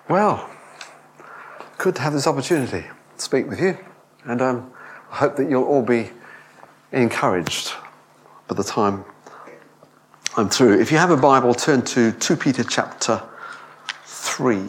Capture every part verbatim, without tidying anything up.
Well, good to have this opportunity to speak with you, and um, I hope that you'll all be encouraged by the time I'm through. If you have a Bible, turn to Second Peter chapter three.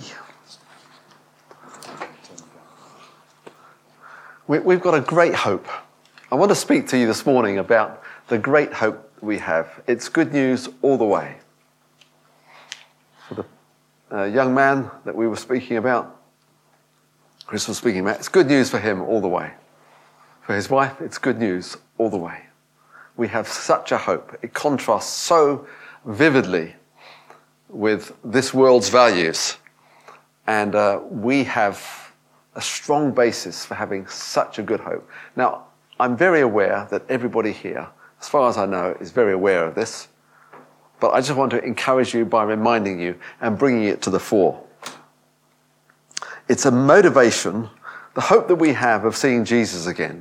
We, we've got a great hope. I want to speak to you this morning about the great hope we have. It's good news all the way. For the uh, young man that we were speaking about, Chris was speaking about, it's good news for him all the way. For his wife, it's good news all the way. We have such a hope. It contrasts so vividly with this world's values. And uh, we have a strong basis for having such a good hope. Now, I'm very aware that everybody here, as far as I know, is very aware of this. But I just want to encourage you by reminding you and bringing it to the fore. It's a motivation, the hope that we have of seeing Jesus again,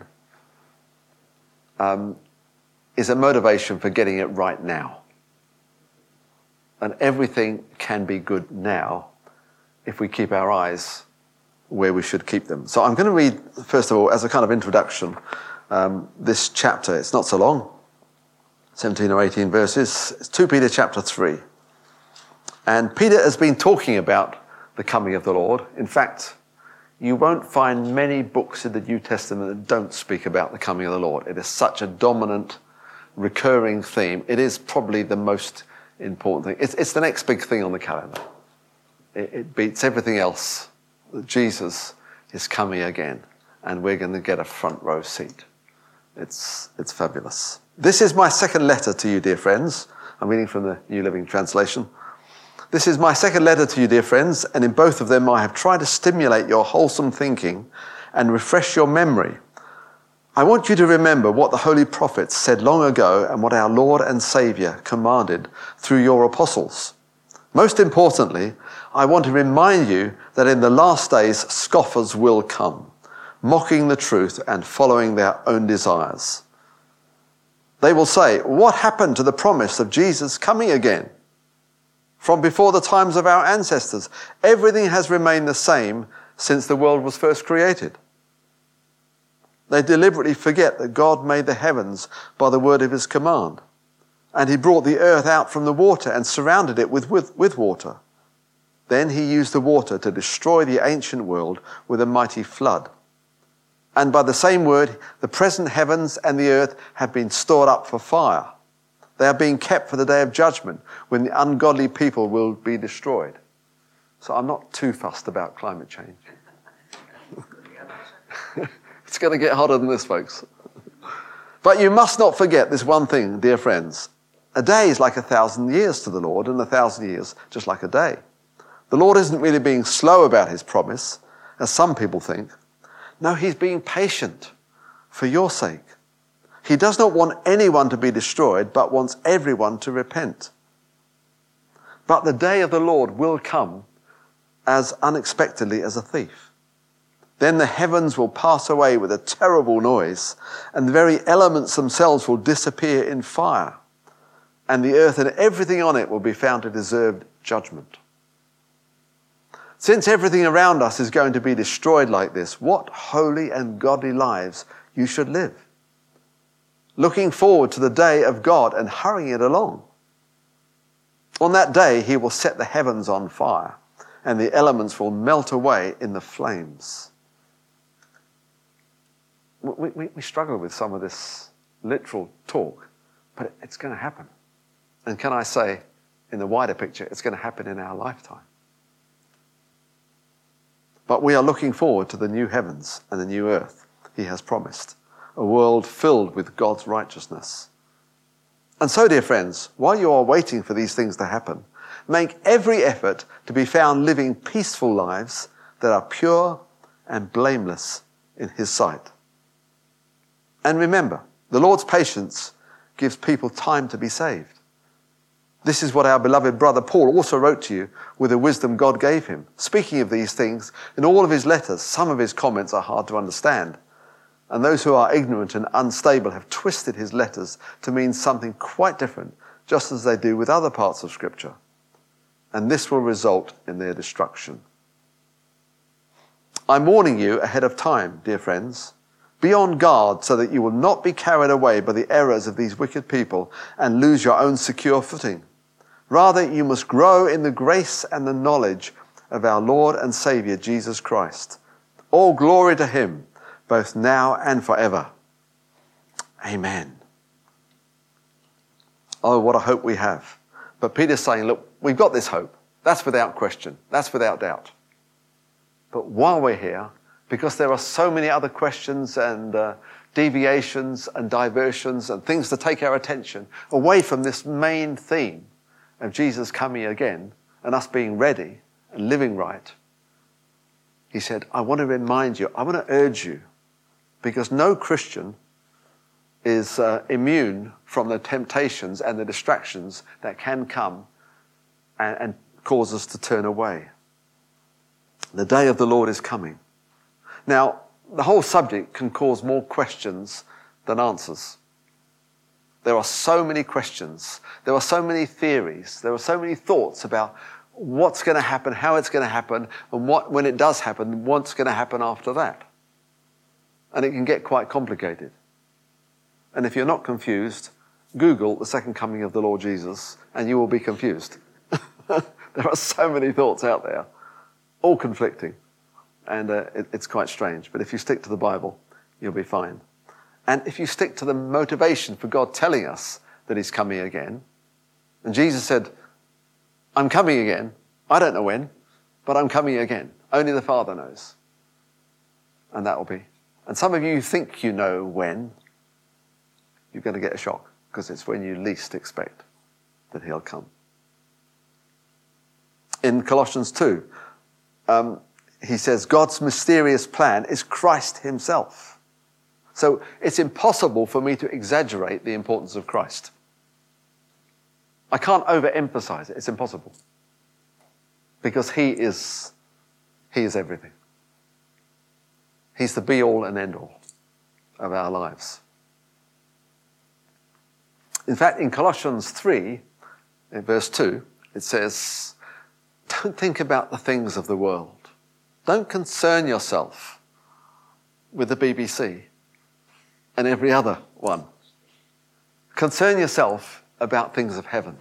um, is a motivation for getting it right now. And everything can be good now if we keep our eyes where we should keep them. So I'm going to read, first of all, as a kind of introduction, um, this chapter. It's not so long, seventeen or eighteen verses. It's Second Peter chapter three. And Peter has been talking about the coming of the Lord. In fact, you won't find many books in the New Testament that don't speak about the coming of the Lord. It is such a dominant, recurring theme. It is probably the most important thing. It's, it's the next big thing on the calendar. It, it beats everything else. Jesus is coming again, and we're going to get a front row seat. It's, it's fabulous. This is my second letter to you, dear friends. I'm reading from the New Living Translation. This is my second letter to you, dear friends, and in both of them I have tried to stimulate your wholesome thinking and refresh your memory. I want you to remember what the holy prophets said long ago and what our Lord and Saviour commanded through your apostles. Most importantly, I want to remind you that in the last days scoffers will come, mocking the truth and following their own desires. They will say, what happened to the promise of Jesus coming again? From before the times of our ancestors, everything has remained the same since the world was first created. They deliberately forget that God made the heavens by the word of his command, and he brought the earth out from the water and surrounded it with, with, with water. Then he used the water to destroy the ancient world with a mighty flood. And by the same word, the present heavens and the earth have been stored up for fire. They are being kept for the day of judgment, when the ungodly people will be destroyed. So I'm not too fussed about climate change. It's going to get hotter than this, folks. But you must not forget this one thing, dear friends. A day is like a thousand years to the Lord, and a thousand years just like a day. The Lord isn't really being slow about his promise, as some people think. No, he's being patient for your sake. He does not want anyone to be destroyed, but wants everyone to repent. But the day of the Lord will come as unexpectedly as a thief. Then the heavens will pass away with a terrible noise, and the very elements themselves will disappear in fire, and the earth and everything on it will be found to deserve judgment. Since everything around us is going to be destroyed like this, what holy and godly lives you should live, looking forward to the day of God and hurrying it along. On that day, he will set the heavens on fire, and the elements will melt away in the flames. We, we, we struggle with some of this literal talk, but it's going to happen. And can I say, in the wider picture, it's going to happen in our lifetime. But we are looking forward to the new heavens and the new earth he has promised, a world filled with God's righteousness. And so, dear friends, while you are waiting for these things to happen, make every effort to be found living peaceful lives that are pure and blameless in his sight. And remember, the Lord's patience gives people time to be saved. This is what our beloved brother Paul also wrote to you with the wisdom God gave him. Speaking of these things, in all of his letters, some of his comments are hard to understand. And those who are ignorant and unstable have twisted his letters to mean something quite different, just as they do with other parts of Scripture. And this will result in their destruction. I'm warning you ahead of time, dear friends. Be on guard so that you will not be carried away by the errors of these wicked people and lose your own secure footing. Rather, you must grow in the grace and the knowledge of our Lord and Saviour, Jesus Christ. All glory to him, both now and forever. Amen. Oh, what a hope we have. But Peter's saying, look, we've got this hope. That's without question. That's without doubt. But while we're here, because there are so many other questions and uh, deviations and diversions and things to take our attention away from this main theme of Jesus coming again and us being ready and living right, he said, I want to remind you, I want to urge you, because no Christian is uh, immune from the temptations and the distractions that can come and, and cause us to turn away. The day of the Lord is coming. Now, the whole subject can cause more questions than answers. There are so many questions. There are so many theories. There are so many thoughts about what's going to happen, how it's going to happen, and what, when it does happen, what's going to happen after that. And it can get quite complicated. And if you're not confused, Google the second coming of the Lord Jesus, and you will be confused. There are so many thoughts out there, all conflicting. And uh, it, it's quite strange. But if you stick to the Bible, you'll be fine. And if you stick to the motivation for God telling us that he's coming again, and Jesus said, I'm coming again. I don't know when, but I'm coming again. Only the Father knows. And that will be. And some of you think you know when. You're going to get a shock, because it's when you least expect that he'll come. In Colossians two, um, he says, God's mysterious plan is Christ himself. So it's impossible for me to exaggerate the importance of Christ. I can't overemphasize it. It's impossible. Because he is, he is everything. He's the be-all and end-all of our lives. In fact, in Colossians three, in verse two, it says, don't think about the things of the world. Don't concern yourself with the B B C and every other one. Concern yourself about things of heaven.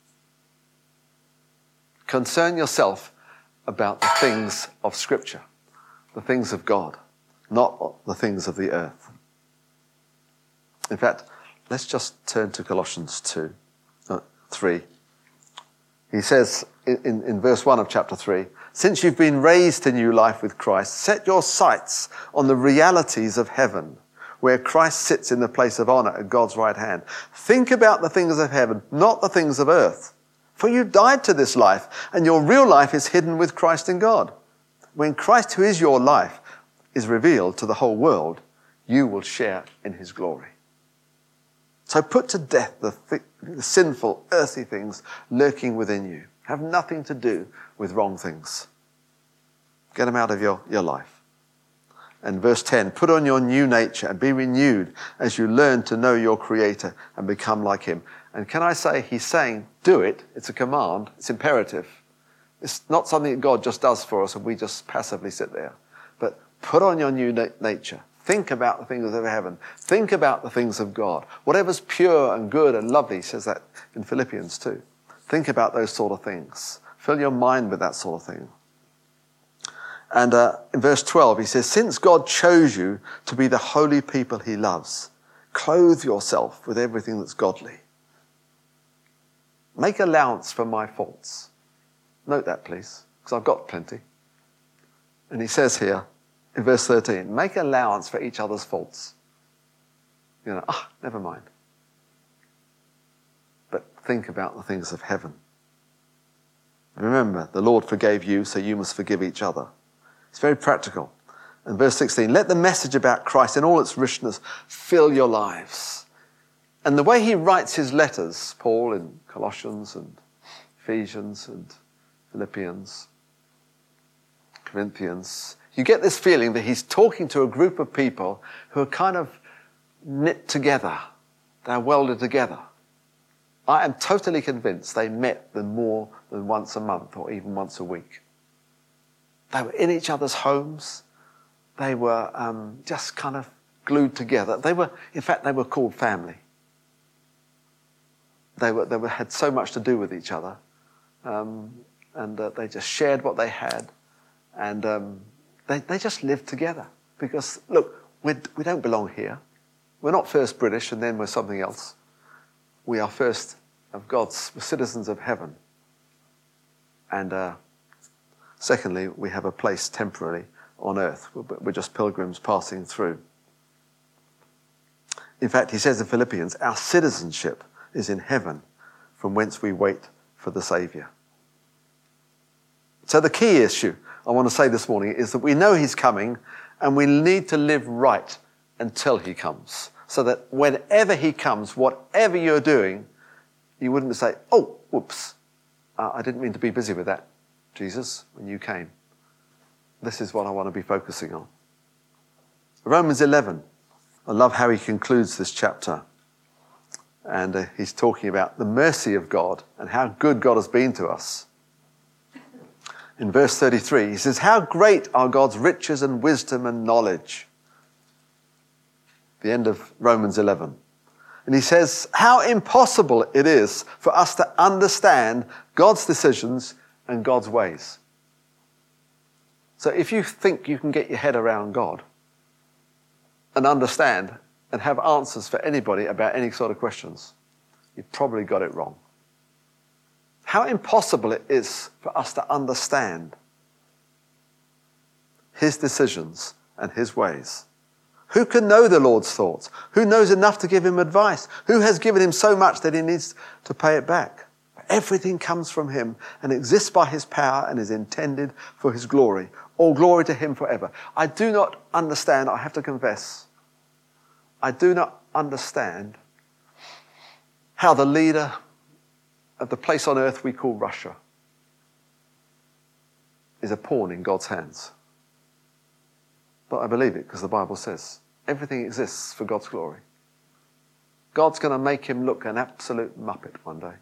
Concern yourself about the things of Scripture, the things of God, not the things of the earth. In fact, let's just turn to Colossians two, uh, three. He says in, in, in verse one of chapter three, since you've been raised to new life with Christ, set your sights on the realities of heaven, where Christ sits in the place of honor at God's right hand. Think about the things of heaven, not the things of earth. For you died to this life, and your real life is hidden with Christ in God. When Christ, who is your life, is revealed to the whole world, you will share in his glory. So put to death the, th- the sinful, earthly things lurking within you. Have nothing to do with wrong things. Get them out of your, your life. And verse ten, put on your new nature and be renewed as you learn to know your Creator and become like him. And can I say, he's saying, do it. It's a command. It's imperative. It's not something that God just does for us and we just passively sit there. But put on your new na- nature. Think about the things of heaven. Think about the things of God. Whatever's pure and good and lovely, he says that in Philippians too. Think about those sort of things. Fill your mind with that sort of thing. And uh, in verse twelve, he says, since God chose you to be the holy people he loves, clothe yourself with everything that's godly. Make allowance for my faults. Note that, please, because I've got plenty. And he says here, in verse thirteen, make allowance for each other's faults. You know, ah, never mind. But think about the things of heaven. Remember, the Lord forgave you, so you must forgive each other. It's very practical. And verse sixteen, let the message about Christ in all its richness fill your lives. And the way he writes his letters, Paul in Colossians and Ephesians and Philippians, Corinthians, you get this feeling that he's talking to a group of people who are kind of knit together. They're welded together. I am totally convinced they met them more than once a month or even once a week. They were in each other's homes. they were um, just kind of glued together. They were, in fact, they were called family. They were, they were, had so much to do with each other, um, and uh, they just shared what they had, and um, they, they just lived together. Because, look, we we don't belong here. We're not first British and then we're something else. We are first of God's, we're citizens of heaven. And uh, secondly, we have a place temporarily on earth. We're, we're just pilgrims passing through. In fact, he says in Philippians, our citizenship is in heaven, from whence we wait for the Saviour. So the key issue I want to say this morning is that we know he's coming, and we need to live right until he comes. So that whenever he comes, whatever you're doing, you wouldn't say, oh, whoops, uh, I didn't mean to be busy with that, Jesus, when you came. This is what I want to be focusing on. Romans eleven. I love how he concludes this chapter. And uh, he's talking about the mercy of God and how good God has been to us. In verse thirty-three, he says, how great are God's riches and wisdom and knowledge. The end of Romans eleven. And he says, how impossible it is for us to understand God's decisions and God's ways. So if you think you can get your head around God and understand and have answers for anybody about any sort of questions, you've probably got it wrong. How impossible it is for us to understand his decisions and his ways. Who can know the Lord's thoughts? Who knows enough to give him advice? Who has given him so much that he needs to pay it back? Everything comes from him and exists by his power and is intended for his glory. All glory to him forever. I do not understand, I have to confess, I do not understand how the leader of the place on earth we call Russia is a pawn in God's hands. But I believe it because the Bible says everything exists for God's glory. God's going to make him look an absolute muppet one day.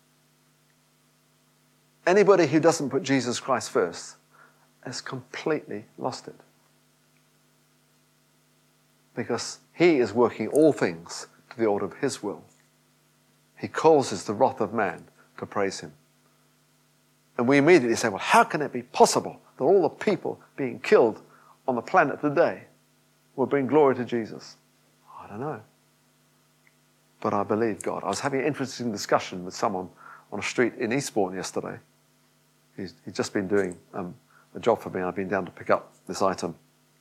Anybody who doesn't put Jesus Christ first has completely lost it. Because he is working all things to the order of his will. He causes the wrath of man to praise him. And we immediately say, well, how can it be possible that all the people being killed on the planet today will bring glory to Jesus? I don't know. But I believe God. I was having an interesting discussion with someone on a street in Eastbourne yesterday. He's, he's just been doing um, a job for me. I've been down to pick up this item.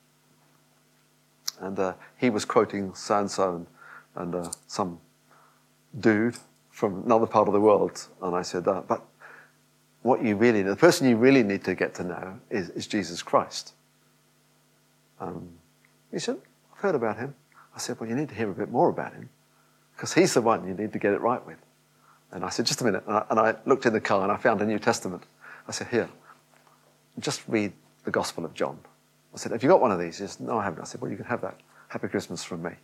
And uh, he was quoting so-and-so and, and uh, some dude from another part of the world. And I said, uh, but what you really need, the person you really need to get to know is, is Jesus Christ. Um, he said, I've heard about him. I said, well, you need to hear a bit more about him because he's the one you need to get it right with. And I said, just a minute. And I, and I looked in the car and I found a New Testament. I said, here, just read the Gospel of John. I said, have you got one of these? He said, no, I haven't. I said, well, you can have that. Happy Christmas from me.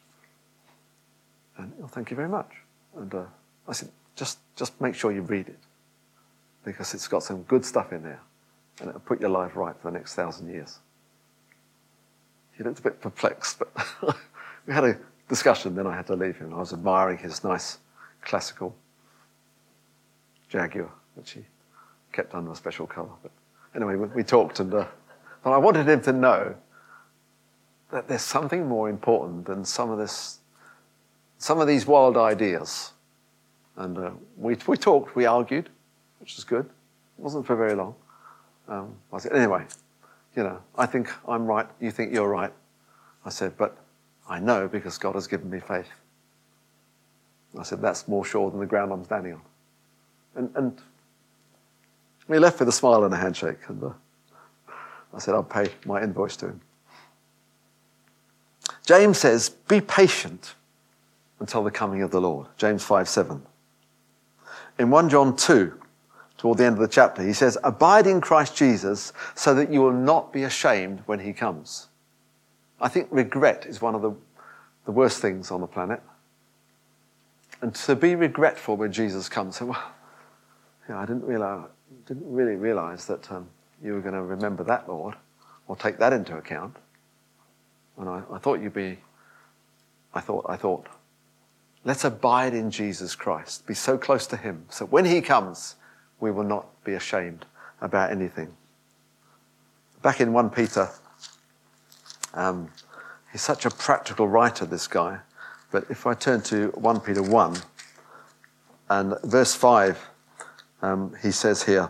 And, oh, thank you very much. And uh, I said, just, just make sure you read it because it's got some good stuff in there and it'll put your life right for the next thousand years. He looked a bit perplexed, but we had a discussion, then I had to leave him. I was admiring his nice classical Jaguar, which he kept under a special colour. But anyway, we, we talked, and uh, but I wanted him to know that there's something more important than some of this, some of these wild ideas. And uh, we we talked, we argued, which was good. It wasn't for very long. Um, I said, anyway, you know, I think I'm right, you think you're right. I said, but I know because God has given me faith. I said, that's more sure than the ground I'm standing on. And, and we left with a smile and a handshake. And uh, I said, I'll pay my invoice to him. James says, be patient until the coming of the Lord. James five seven. In First John two, toward the end of the chapter, he says, abide in Christ Jesus so that you will not be ashamed when he comes. I think regret is one of the, the worst things on the planet. And to be regretful when Jesus comes, say, well, yeah, I didn't realize, didn't really realize that um, you were going to remember that, Lord, or take that into account. And I, I thought you'd be, I thought, I thought, let's abide in Jesus Christ, be so close to him, so when he comes, we will not be ashamed about anything. Back in First Peter, um, he's such a practical writer, this guy, but if I turn to First Peter one, and verse five, um, he says here,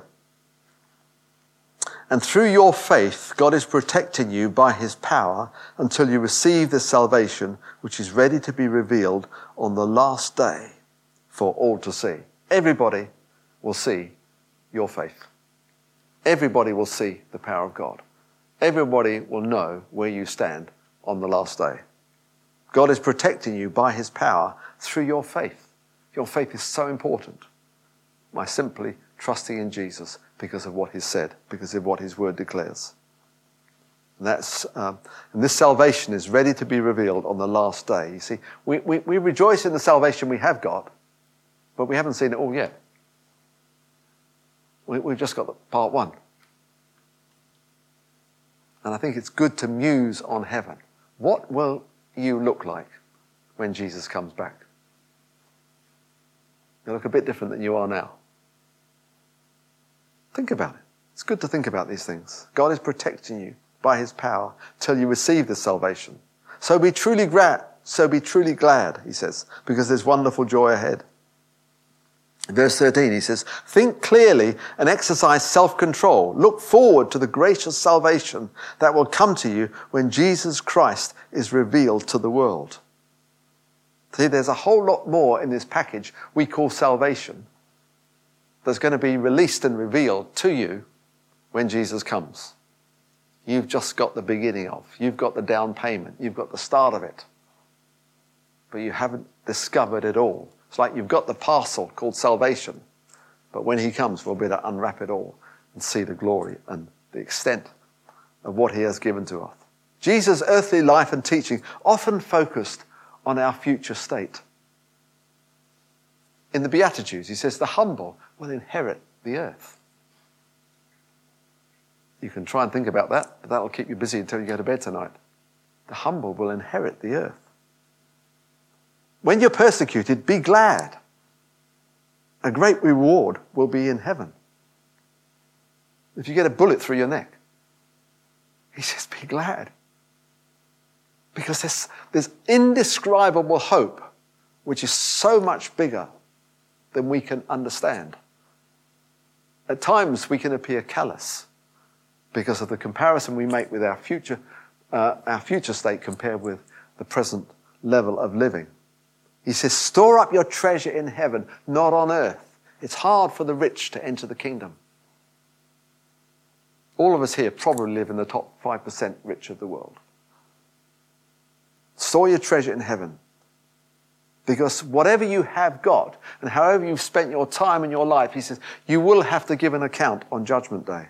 and through your faith, God is protecting you by his power until you receive the salvation which is ready to be revealed on the last day for all to see. Everybody will see your faith. Everybody will see the power of God. Everybody will know where you stand on the last day. God is protecting you by his power through your faith. Your faith is so important. By simply trusting in Jesus because of what he said, because of what his word declares. And, that's, um, and this salvation is ready to be revealed on the last day. You see, we, we, we rejoice in the salvation we have got, but we haven't seen it all yet. We, we've just got the part one. And I think it's good to muse on heaven. What will you look like when Jesus comes back? You look a bit different than you are now. Think about it. It's good to think about these things. God is protecting you by his power till you receive this salvation. So be truly glad, so be truly glad, he says, because there's wonderful joy ahead. In verse thirteen, he says, think clearly and exercise self-control. Look forward to the gracious salvation that will come to you when Jesus Christ is revealed to the world. See, there's a whole lot more in this package we call salvation that's going to be released and revealed to you when Jesus comes. You've just got the beginning of. You've got the down payment. You've got the start of it. But you haven't discovered it all. It's like you've got the parcel called salvation. But when he comes, we'll be able to unwrap it all and see the glory and the extent of what he has given to us. Jesus' earthly life and teaching often focused on our future state. In the Beatitudes, he says, the humble will inherit the earth. You can try and think about that, but that'll keep you busy until you go to bed tonight. The humble will inherit the earth. When you're persecuted, be glad. A great reward will be in heaven. If you get a bullet through your neck, he says, be glad. Because there's, there's indescribable hope, which is so much bigger than we can understand. At times we can appear callous because of the comparison we make with our future, uh, our future state compared with the present level of living. He says, store up your treasure in heaven, not on earth. It's hard for the rich to enter the kingdom. All of us here probably live in the top five percent rich of the world. Store your treasure in heaven. Because whatever you have got, and however you've spent your time in your life, he says, you will have to give an account on Judgment Day.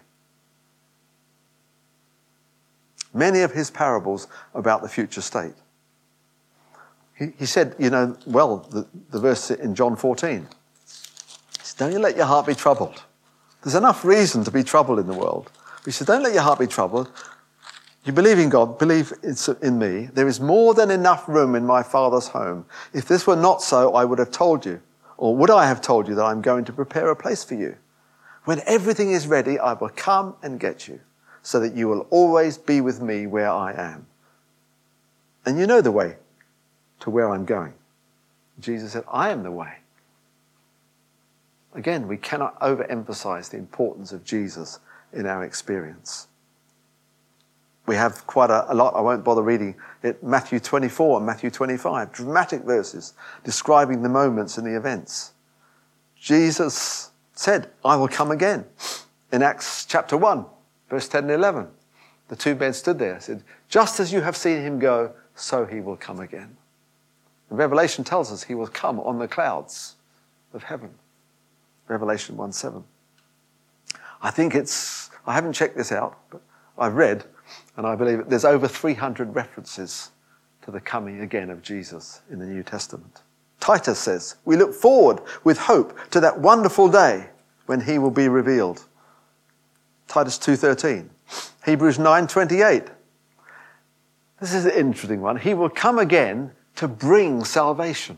Many of his parables about the future state. He, he said, you know, well, the, the verse in John fourteen. He said, don't you let your heart be troubled. There's enough reason to be troubled in the world. He said, don't let your heart be troubled. You believe in God, believe in me. There is more than enough room in my Father's home. If this were not so, I would have told you. Or would I have told you that I'm going to prepare a place for you? When everything is ready, I will come and get you, so that you will always be with me where I am. And you know the way to where I'm going. Jesus said, I am the way. Again, we cannot overemphasize the importance of Jesus in our experience. We have quite a, a lot, I won't bother reading it, Matthew twenty-four and Matthew twenty-five, dramatic verses describing the moments and the events. Jesus said, I will come again. In Acts chapter one, verse ten and eleven, the two men stood there and said, just as you have seen him go, so he will come again. And Revelation tells us he will come on the clouds of heaven. Revelation one seven. I think it's, I haven't checked this out, but I've read, and I believe there's over three hundred references to the coming again of Jesus in the New Testament. Titus says, we look forward with hope to that wonderful day when he will be revealed. Titus two thirteen. Hebrews nine twenty-eight. This is an interesting one. He will come again to bring salvation.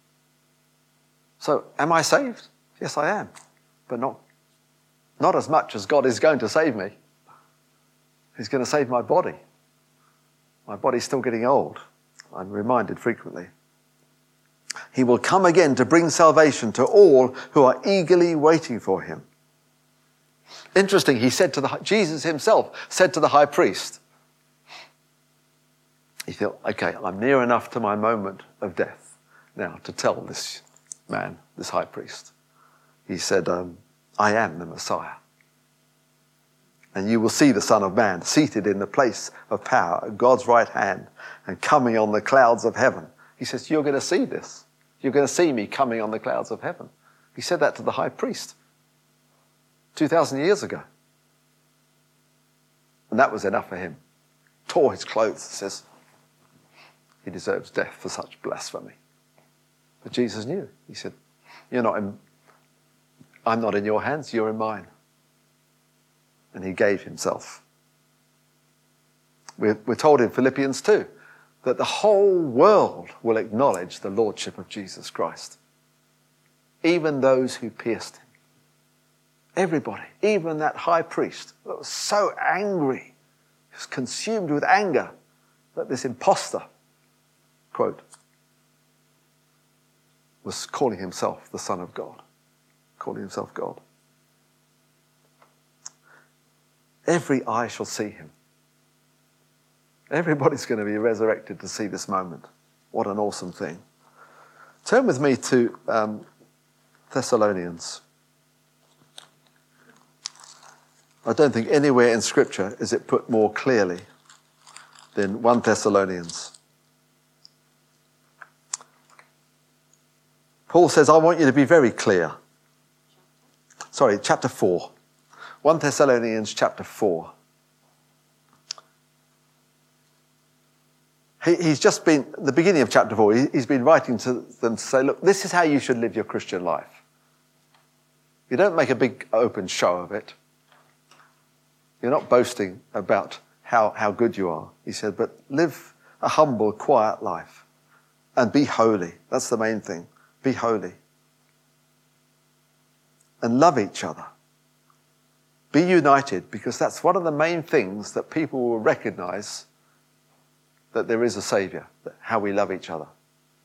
So, am I saved? Yes, I am. But not, not as much as God is going to save me. He's going to save my body. My body's still getting old. I'm reminded frequently. He will come again to bring salvation to all who are eagerly waiting for him. Interesting, he said to the, Jesus himself said to the high priest, he thought, okay, I'm near enough to my moment of death now to tell this man, this high priest. He said, um, I am the Messiah. And you will see the Son of Man seated in the place of power at God's right hand and coming on the clouds of heaven. He says, you're going to see this. You're going to see me coming on the clouds of heaven. He said that to the high priest two thousand years ago. And that was enough for him. Tore his clothes, says, he deserves death for such blasphemy. But Jesus knew. He said, you're not in, I'm not in your hands, you're in mine. And he gave himself. We're, we're told in Philippians two that the whole world will acknowledge the lordship of Jesus Christ. Even those who pierced him. Everybody, even that high priest that was so angry, he was consumed with anger that this imposter, quote, was calling himself the Son of God, calling himself God. Every eye shall see him. Everybody's going to be resurrected to see this moment. What an awesome thing. Turn with me to um, Thessalonians. I don't think anywhere in Scripture is it put more clearly than First Thessalonians. Paul says, I want you to be very clear. Sorry, chapter four. First Thessalonians chapter four. He, he's just been, the beginning of chapter four, he, he's been writing to them to say, look, this is how you should live your Christian life. You don't make a big open show of it. You're not boasting about how, how good you are. He said, but live a humble, quiet life and be holy. That's the main thing. Be holy. And love each other. Be united, because that's one of the main things that people will recognize that there is a Saviour, how we love each other.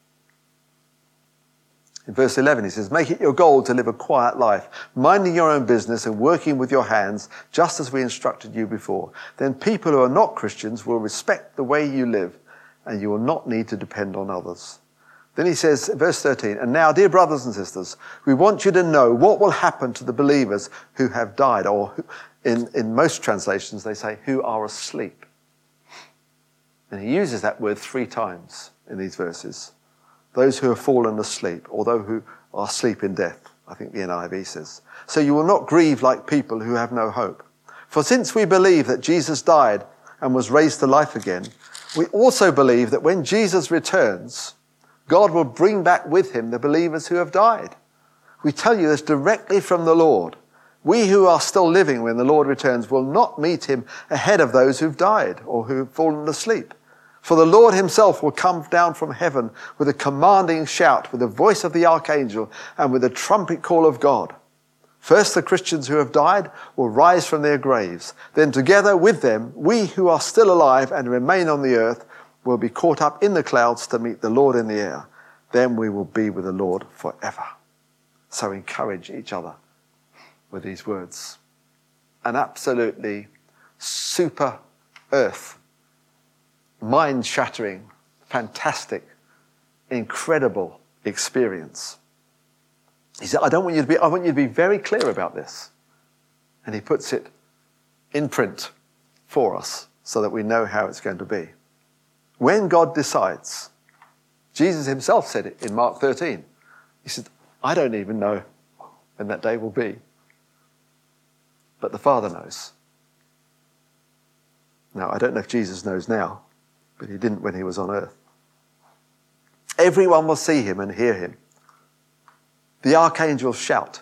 In verse eleven, he says, make it your goal to live a quiet life, minding your own business and working with your hands, just as we instructed you before. Then people who are not Christians will respect the way you live, and you will not need to depend on others. Then he says, verse thirteen, and now, dear brothers and sisters, we want you to know what will happen to the believers who have died, or who, in, in most translations they say, who are asleep. And he uses that word three times in these verses. Those who have fallen asleep, or those who are asleep in death, I think the N I V says. So you will not grieve like people who have no hope. For since we believe that Jesus died and was raised to life again, we also believe that when Jesus returns, God will bring back with him the believers who have died. We tell you this directly from the Lord. We who are still living when the Lord returns will not meet him ahead of those who've died or who've fallen asleep. For the Lord himself will come down from heaven with a commanding shout, with the voice of the archangel, and with the trumpet call of God. First, the Christians who have died will rise from their graves. Then together with them, we who are still alive and remain on the earth will be caught up in the clouds to meet the Lord in the air. Then we will be with the Lord forever. So encourage each other with these words. An absolutely super earth, mind-shattering, fantastic, incredible experience. He said, I don't want you to be, I want you to be very clear about this. And he puts it in print for us so that we know how it's going to be. When God decides, Jesus himself said it in Mark thirteen. He said, I don't even know when that day will be. But the Father knows. Now, I don't know if Jesus knows now, but he didn't when he was on earth. Everyone will see him and hear him. The archangel shout,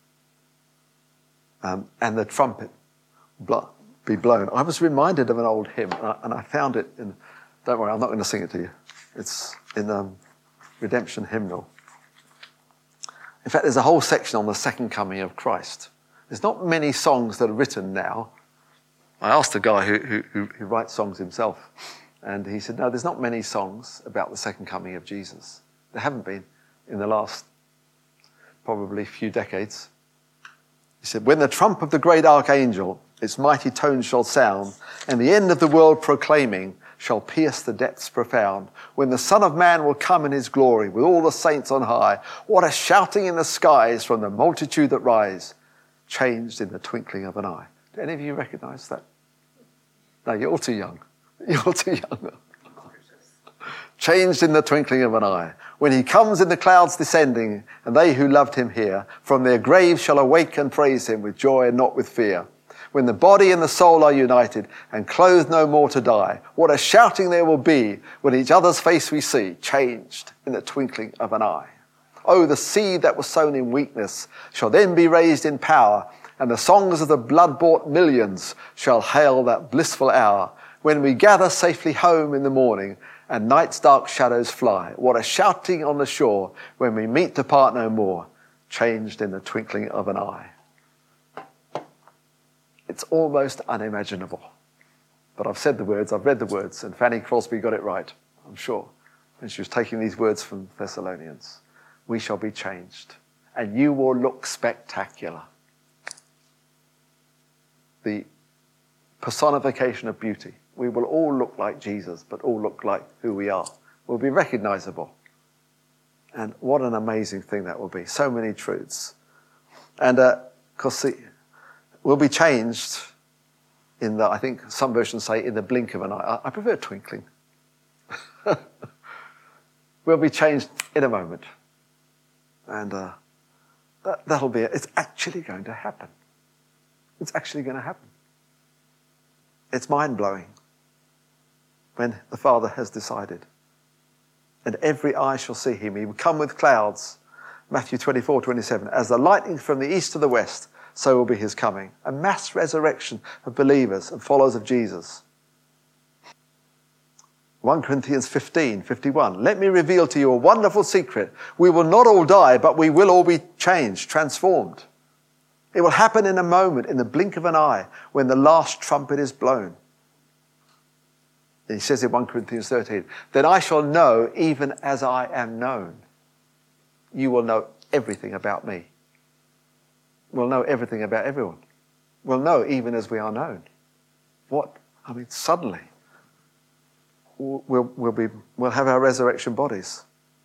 um, and the trumpet be blown. I was reminded of an old hymn, and I, and I found it in Don't worry, I'm not going to sing it to you. It's in um, Redemption Hymnal. In fact, there's a whole section on the second coming of Christ. There's not many songs that are written now. I asked a guy who, who, who writes songs himself, and he said, no, there's not many songs about the second coming of Jesus. There haven't been in the last probably few decades. He said, when the trump of the great archangel, its mighty tones shall sound, and the end of the world proclaiming, shall pierce the depths profound, when the Son of Man will come in his glory with all the saints on high, what a shouting in the skies from the multitude that rise, changed in the twinkling of an eye. Do any of you recognise that? No, you're all too young. You're all too young. Changed in the twinkling of an eye. When he comes in the clouds descending, and they who loved him here, from their graves shall awake and praise him with joy and not with fear. When the body and the soul are united and clothed no more to die, what a shouting there will be when each other's face we see, changed in the twinkling of an eye. Oh, the seed that was sown in weakness shall then be raised in power, and the songs of the blood-bought millions shall hail that blissful hour when we gather safely home in the morning and night's dark shadows fly. What a shouting on the shore when we meet to part no more, changed in the twinkling of an eye. It's almost unimaginable. But I've said the words, I've read the words, and Fanny Crosby got it right, I'm sure, when she was taking these words from Thessalonians. We shall be changed, and you will look spectacular. The personification of beauty. We will all look like Jesus, but all look like who we are. We'll be recognizable. And what an amazing thing that will be. So many truths. And uh, of course, the, we'll be changed in the, I think some versions say, in the blink of an eye. I, I prefer twinkling. We'll be changed in a moment. And uh, that, that'll be it. It's actually going to happen. It's actually going to happen. It's mind-blowing when the Father has decided. And every eye shall see him. He will come with clouds. Matthew twenty-four, twenty-seven. As the lightning from the east to the west, so will be his coming. A mass resurrection of believers and followers of Jesus. First Corinthians fifteen, fifty-one. Let me reveal to you a wonderful secret. We will not all die, but we will all be changed, transformed. It will happen in a moment, in the blink of an eye, when the last trumpet is blown. And he says in First Corinthians thirteen, then I shall know even as I am known. You will know everything about me. We'll know everything about everyone. We'll know even as we are known. What? I mean, suddenly, we'll, we'll, be, we'll have our resurrection bodies.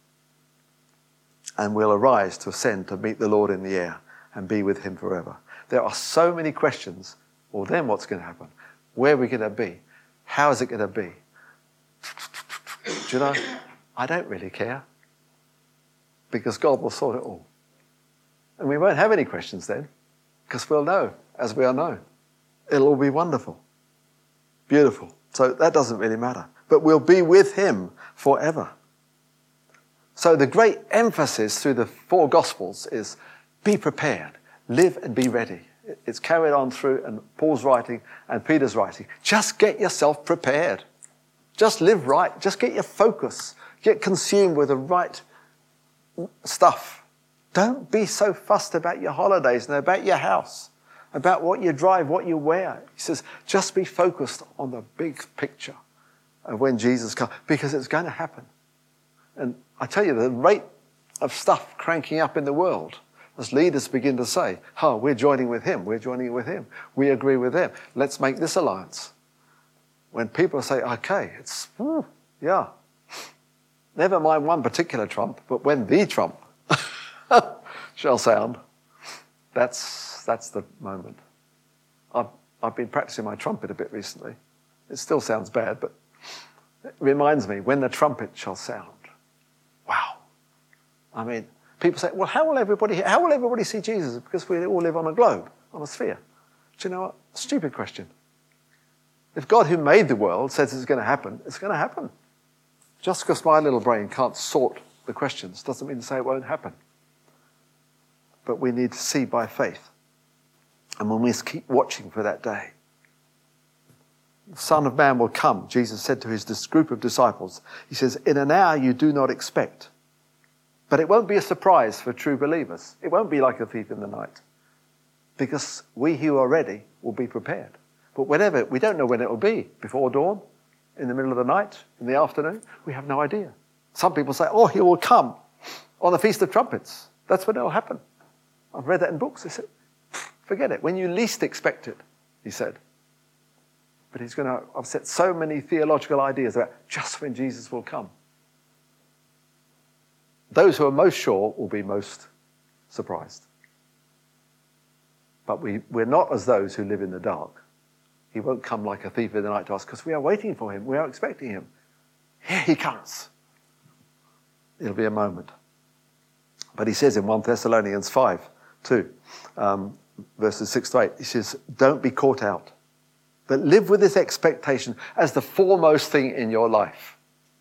And we'll arise to ascend to meet the Lord in the air and be with him forever. There are so many questions. Well, then what's going to happen? Where are we going to be? How is it going to be? Do you know, I don't really care. Because God will sort it all. And we won't have any questions then, because we'll know as we are known. It'll all be wonderful. Beautiful. So that doesn't really matter. But we'll be with him forever. So the great emphasis through the four Gospels is be prepared, live and be ready. It's carried on through, and Paul's writing and Peter's writing. Just get yourself prepared. Just live right. Just get your focus. Get consumed with the right stuff. Don't be so fussed about your holidays and about your house, about what you drive, what you wear. He says, just be focused on the big picture of when Jesus comes, because it's going to happen. And I tell you, the rate of stuff cranking up in the world, as leaders begin to say, oh, we're joining with him, we're joining with him, we agree with him, let's make this alliance. When people say, okay, it's, whew, yeah, never mind one particular trump, but when the trump shall sound, that's that's the moment. I've, I've been practicing my trumpet a bit recently. It still sounds bad, but it reminds me, when the trumpet shall sound. Wow. I mean, people say, well, how will everybody how will everybody see Jesus? Because we all live on a globe, on a sphere. Do you know what? Stupid question. If God who made the world says it's going to happen, it's going to happen. Just because my little brain can't sort the questions doesn't mean to say it won't happen. But we need to see by faith. And when we keep watching for that day, the Son of Man will come, Jesus said to his this group of disciples, he says, in an hour you do not expect. But it won't be a surprise for true believers. It won't be like a thief in the night. Because we who are ready will be prepared. But whenever, we don't know when it will be. Before dawn, in the middle of the night, in the afternoon, we have no idea. Some people say, oh, he will come on the Feast of Trumpets. That's when it will happen. I've read that in books. They said, forget it. When you least expect it, he said. But he's going to upset so many theological ideas about just when Jesus will come. Those who are most sure will be most surprised. But we, we're not as those who live in the dark. He won't come like a thief in the night to us because we are waiting for him. We are expecting him. Here he comes. It'll be a moment. But he says in First Thessalonians five, two, um, verses six to eight, he says, don't be caught out, but live with this expectation as the foremost thing in your life.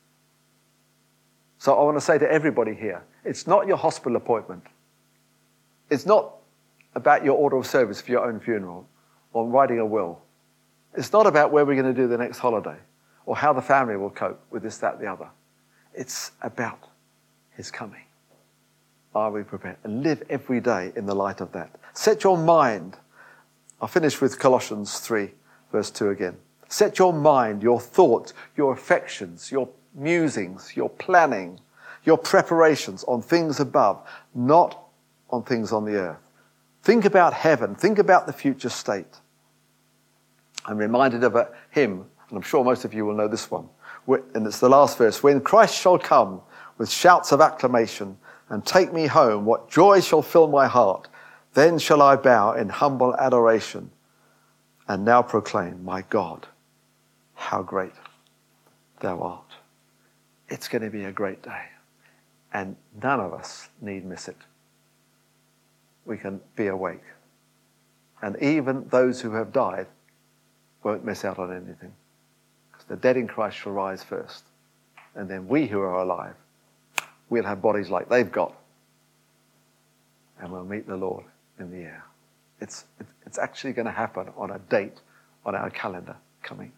So I want to say to everybody here, it's not your hospital appointment. It's not about your order of service for your own funeral or writing a will. It's not about where we're going to do the next holiday or how the family will cope with this, that, the other. It's about his coming. Are we prepared? And live every day in the light of that. Set your mind. I'll finish with Colossians three, verse two again. Set your mind, your thoughts, your affections, your musings, your planning, your preparations on things above, not on things on the earth. Think about heaven. Think about the future state. I'm reminded of a hymn, and I'm sure most of you will know this one. And it's the last verse. When Christ shall come with shouts of acclamation and take me home, what joy shall fill my heart. Then shall I bow in humble adoration and now proclaim, my God, how great thou art. It's going to be a great day, and none of us need miss it. We can be awake. And even those who have died won't miss out on anything. Because the dead in Christ shall rise first. And then we who are alive, we'll have bodies like they've got. And we'll meet the Lord in the air. It's, it's actually going to happen on a date on our calendar coming.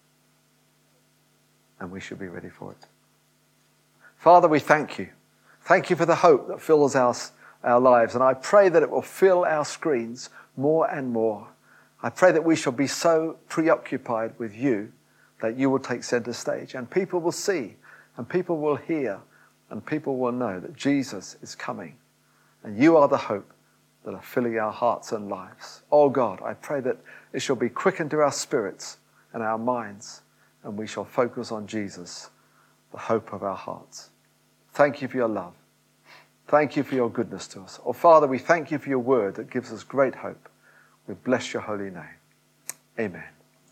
And we should be ready for it. Father, we thank you. Thank you for the hope that fills our, our lives. And I pray that it will fill our screens more and more. I pray that we shall be so preoccupied with you that you will take center stage. And people will see, and people will hear, and people will know that Jesus is coming. And you are the hope that are filling our hearts and lives. Oh God, I pray that it shall be quickened to our spirits and our minds, and we shall focus on Jesus, the hope of our hearts. Thank you for your love. Thank you for your goodness to us. Oh Father, we thank you for your word that gives us great hope. We bless your holy name. Amen.